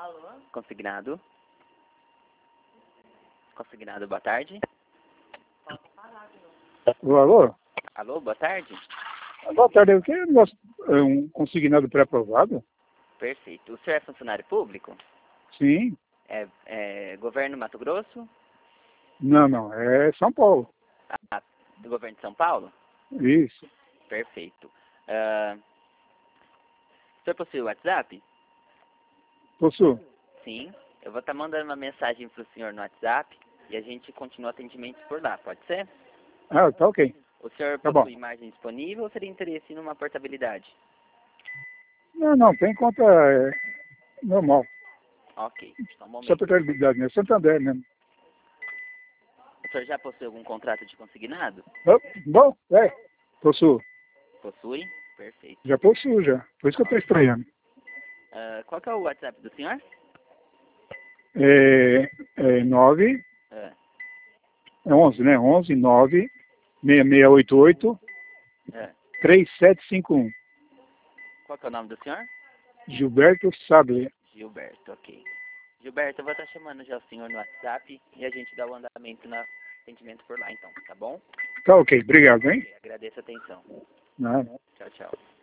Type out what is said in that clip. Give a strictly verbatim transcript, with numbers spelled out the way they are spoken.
Alô? Consignado. Consignado, boa tarde. Pode falar de novo. Alô, alô? Alô, boa tarde. Boa tarde, eu quero um consignado pré-aprovado? Perfeito. O senhor é funcionário público? Sim. É, é governo Mato Grosso? Não, não, é São Paulo. Ah, do governo de São Paulo? Isso. Perfeito. Ah, o senhor possui o WhatsApp? Possuo. Sim. Eu vou estar mandando uma mensagem para o senhor no WhatsApp e a gente continua atendimentos por lá, pode ser? Ah, tá ok. O senhor Tá possui bom. margem disponível ou seria interesse numa portabilidade? Não, não, tem conta é, normal. Ok, só um Só momento. portabilidade, né? Santander mesmo. O senhor já possui algum contrato de consignado? Ah, bom, é. Possuo. Possui? Perfeito. Já possuo, já. Por isso que eu estou estranhando. Ah, qual que é o WhatsApp do senhor? É, é nove, Ah, é onze, né? onze, nove, seis seis oito oito, ah. três sete cinco um. Qual que é o nome do senhor? Gilberto Saber. Gilberto, ok. Gilberto, eu vou estar chamando já o senhor no WhatsApp e a gente dá o andamento no atendimento por lá então, tá bom? Tá ok, obrigado, hein? Ok, agradeço a atenção. Nada. Tchau, tchau.